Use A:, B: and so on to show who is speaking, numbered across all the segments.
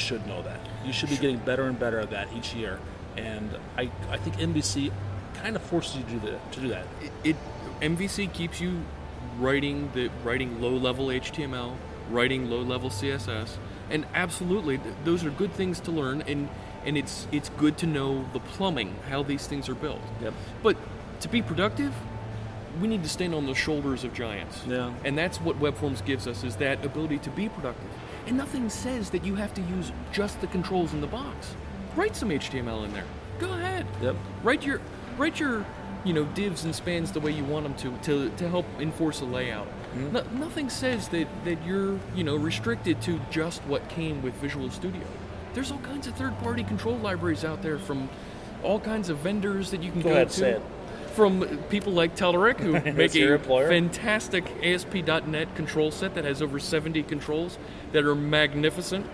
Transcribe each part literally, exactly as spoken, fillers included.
A: should know that. You should be getting better and better at that each year. And I, I think M V C kind of forces you to do that. To do that.
B: It, it M V C keeps you writing the writing low-level H T M L, writing low-level C S S, and absolutely, th- those are good things to learn, and and it's it's good to know the plumbing, how these things are built.
A: Yep.
B: But to be productive, we need to stand on the shoulders of giants.
A: Yeah.
B: And that's what WebForms gives us, is that ability to be productive. And nothing says that you have to use just the controls in the box. Write some H T M L in there. Go ahead.
A: Yep.
B: Write your write your you know divs and spans the way you want them to to, to help enforce a layout.
A: Mm-hmm.
B: No, nothing says that, that you're you know restricted to just what came with Visual Studio. There's all kinds of third-party control libraries out there from all kinds of vendors that you can
A: go,
B: go
A: ahead,
B: to.
A: Say it.
B: From people like Telerik, who make a
A: employer.
B: fantastic A S P dot net control set that has over seventy controls that are magnificent.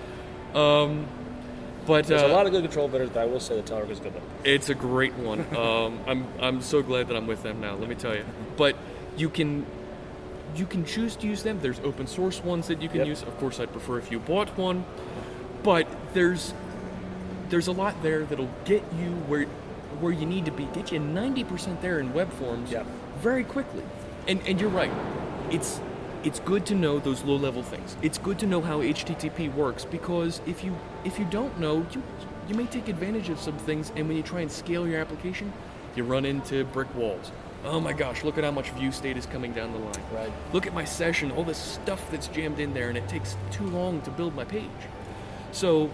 B: Um, but
A: There's
B: uh,
A: a lot of good control vendors, but I will say that Telerik is good one.
B: It's a great one. um, I'm I'm so glad that I'm with them now. Let me tell you. But you can you can choose to use them. There's open source ones that you can
A: Yep.
B: use. Of course, I'd prefer if you bought one. But there's there's a lot there that'll get you where where you need to be. Get you ninety percent there in WebForms
A: Yep.
B: very quickly. And and you're right. It's it's good to know those low level things. It's good to know how H T T P works, because if you if you don't know, you you may take advantage of some things, and when you try and scale your application, you run into brick walls. Oh my gosh, look at how much view state is coming down the line.
A: Right.
B: Look at my session, all this stuff that's jammed in there, and it takes too long to build my page. So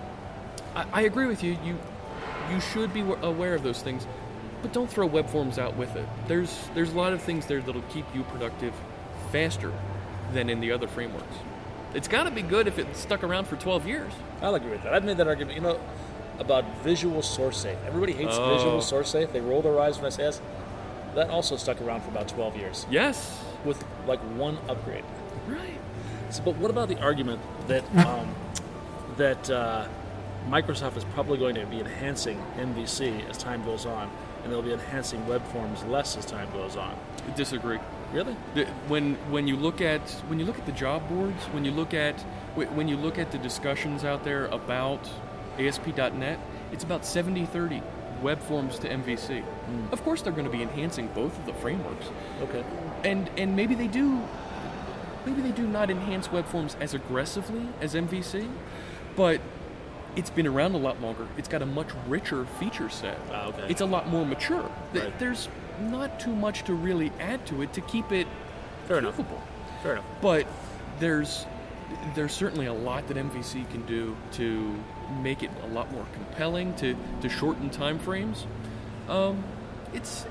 B: I, I agree with you. You you should be aware of those things, but don't throw WebForms out with it. There's there's a lot of things there that'll keep you productive faster than in the other frameworks. It's got to be good if it stuck around for twelve years.
A: I'll agree with that. I've made that argument, you know, about Visual Source Safe. Everybody hates
B: Oh.
A: Visual Source Safe. They roll their eyes when I say this. That also stuck around for about twelve years
B: Yes.
A: with like one upgrade.
B: Right.
A: So, but what about the argument that um, that uh, Microsoft is probably going to be enhancing M V C as time goes on, and they'll be enhancing WebForms less as time goes on?
B: Disagree.
A: Really?
B: The- When when you look at when you look at the job boards, when you look at when you look at the discussions out there about A S P dot net, it's about seventy thirty WebForms to M V C.
A: Mm.
B: Of course, they're going to be enhancing both of the frameworks,
A: Okay.
B: and and maybe they do maybe they do not enhance WebForms as aggressively as M V C, but it's been around a lot longer. It's got a much richer feature set.
A: Ah, okay.
B: It's a lot more mature. Th-
A: Right.
B: There's not too much to really add to it to keep it
A: Fair enough.
B: capable.
A: Fair enough.
B: But there's there's certainly a lot that M V C can do to make it a lot more compelling, to, to shorten time frames. Um, it's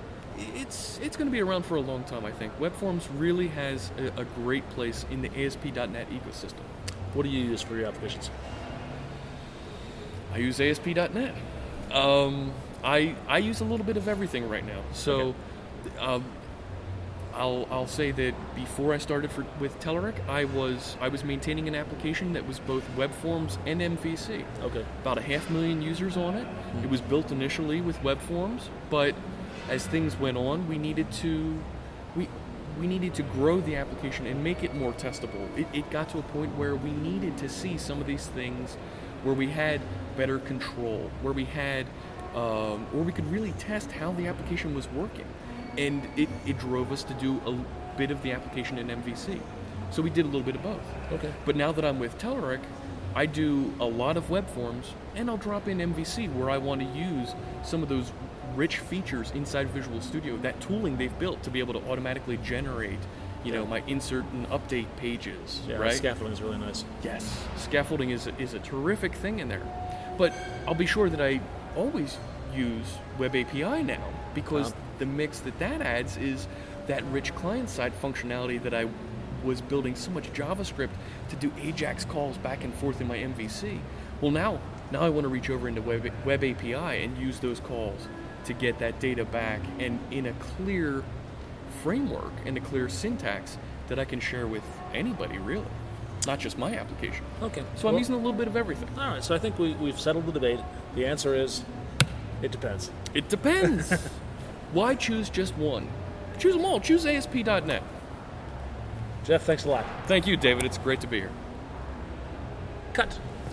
B: it's it's going to be around for a long time, I think. WebForms really has a, a great place in the A S P dot net ecosystem.
A: What do you use for your applications?
B: I use A S P dot net. Um, I I use a little bit of everything right now. So, um, I'll I'll say that before I started for, with Telerik, I was I was maintaining an application that was both WebForms and M V C.
A: Okay.
B: About a half million users on it.
A: Mm-hmm.
B: It was built initially with WebForms, but as things went on, we needed to we we needed to grow the application and make it more testable. It, it got to a point where we needed to see some of these things, where we had better control, where we had um, where we could really test how the application was working, and it, it drove us to do a bit of the application in M V C. So we did a little bit of both.
A: Okay.
B: But now that I'm with Telerik, I do a lot of WebForms, and I'll drop in M V C where I want to use some of those rich features inside Visual Studio, that tooling they've built to be able to automatically generate, you know, my insert and update pages,
A: Yeah,
B: right?
A: scaffolding is really nice.
B: Yes, scaffolding is a, is a terrific thing in there. But I'll be sure that I always use Web A P I now, because
A: Wow.
B: the mix that that adds is that rich client-side functionality that I was building so much JavaScript to do AJAX calls back and forth in my M V C. Well, now, now I want to reach over into Web, Web A P I and use those calls to get that data back, and in a clear framework and a clear syntax that I can share with anybody, really, not just my application.
A: Okay.
B: So I'm
A: Well,
B: using a little bit of everything.
A: All right. So I think we, we've settled the debate. The answer is, it depends.
B: It depends. Why choose just one? Choose them all. Choose A S P dot net.
A: Jeff, thanks a lot.
B: Thank you, David. It's great to be here.
A: Cut.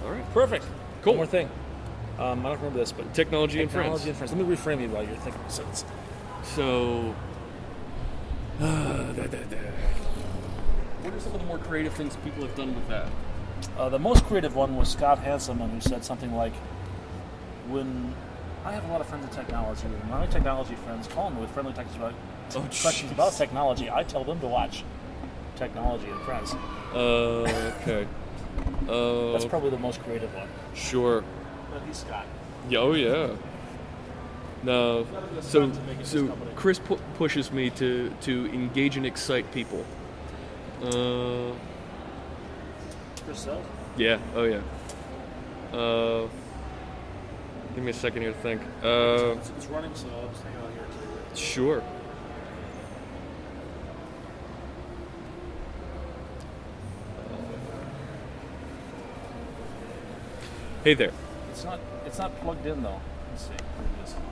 B: All right.
A: Perfect.
B: Cool.
A: One more thing. Um, I don't remember this, but
B: Technology, and friends.
A: technology and friends. Let me reframe you while you're thinking of a sentence.
B: So, uh, da, da, da. What are some of the more creative things people have done with that?
A: Uh, the most creative one was Scott Hanselman, who said something like, "When I have a lot of friends in technology, when my technology friends call me with friendly texts about
B: Oh,
A: questions
B: jeez.
A: about technology, I tell them to watch Technology and Friends."
B: Uh, okay. Uh,
A: That's probably the most creative one.
B: sure.
A: But he's Scott.
B: Yeah, oh yeah. No, so
A: to make it his
B: so
A: company.
B: Chris pu- pushes me to to engage and excite people. Uh,
A: Chris Sells?
B: yeah, oh yeah. Uh, give me a second here to think. Uh,
A: It's, it's running, so I'll just hang out here too.
B: sure. Hey there.
A: It's not. It's not plugged in though. Let's see. Here it is.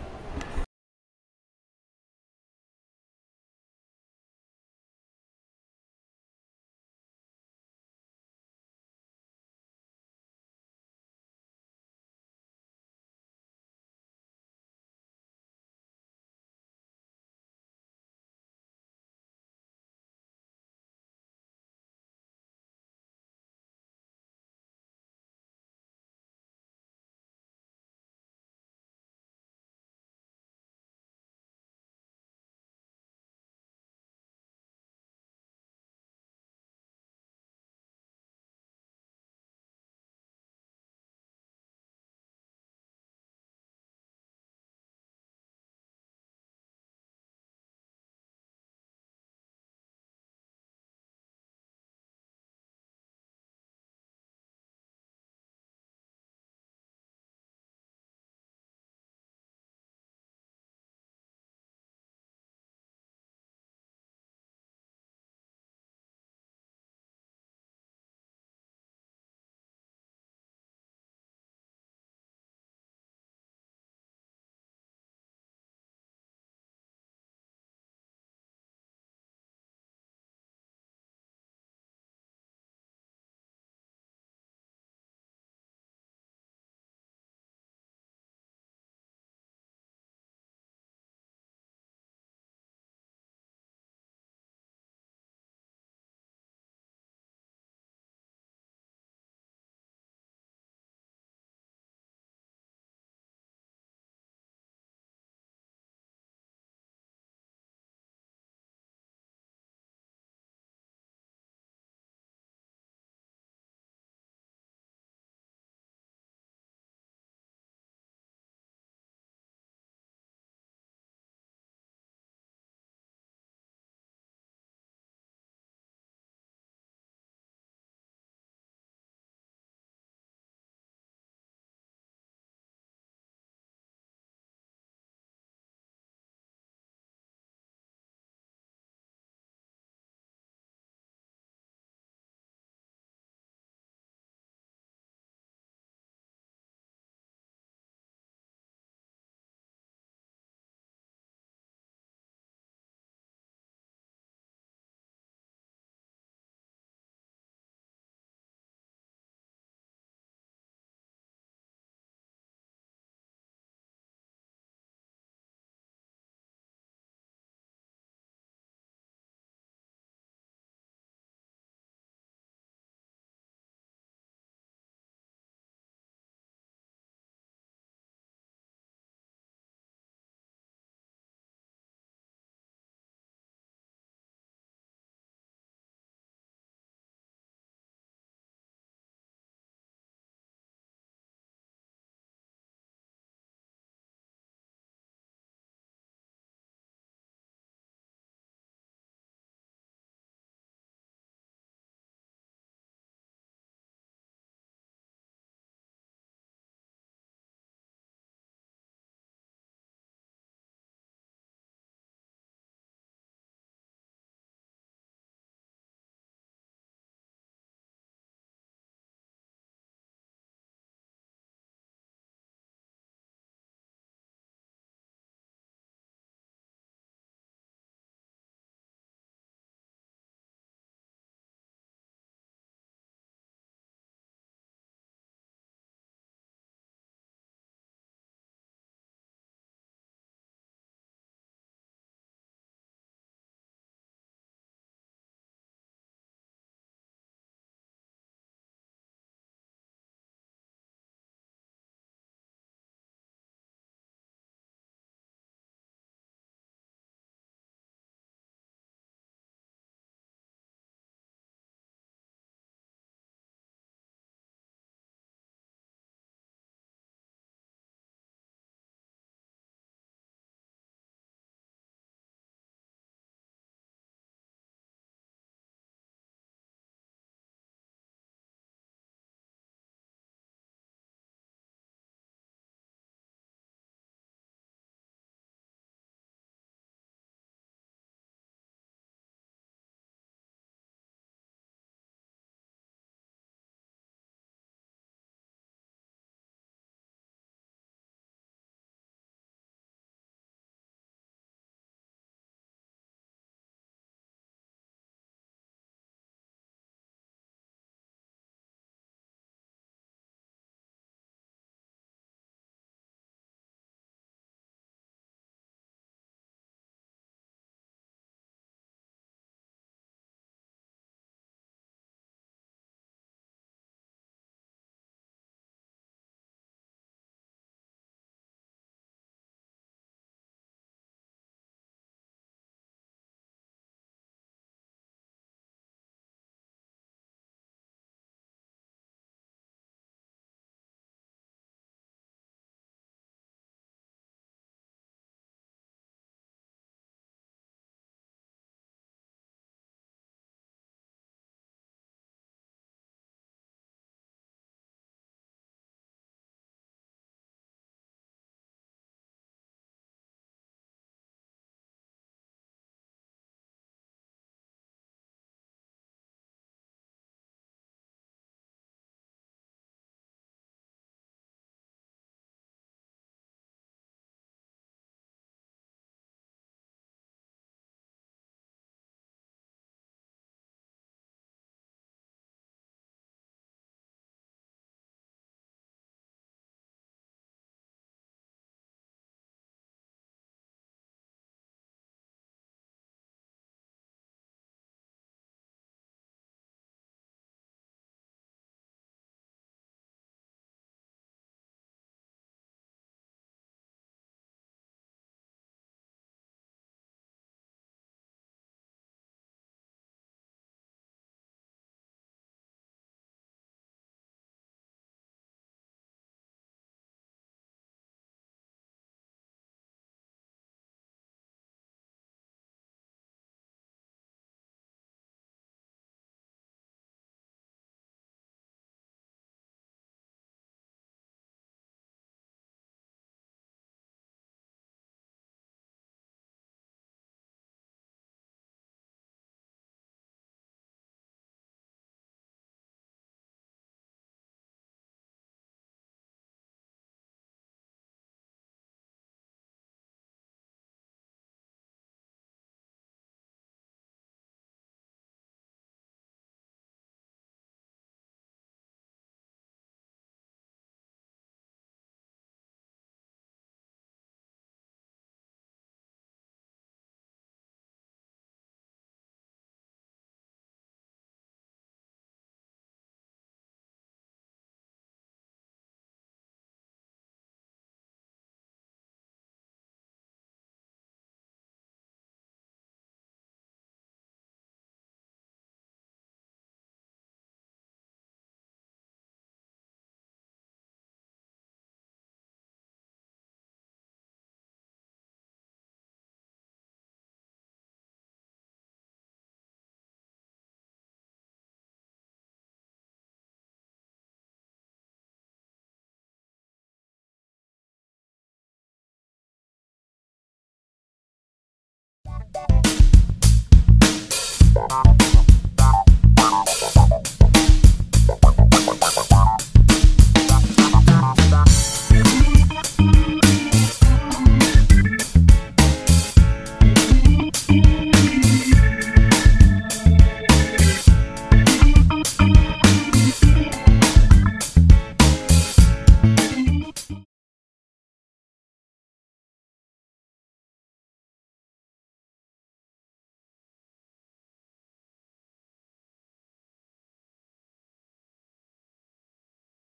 C: Bye.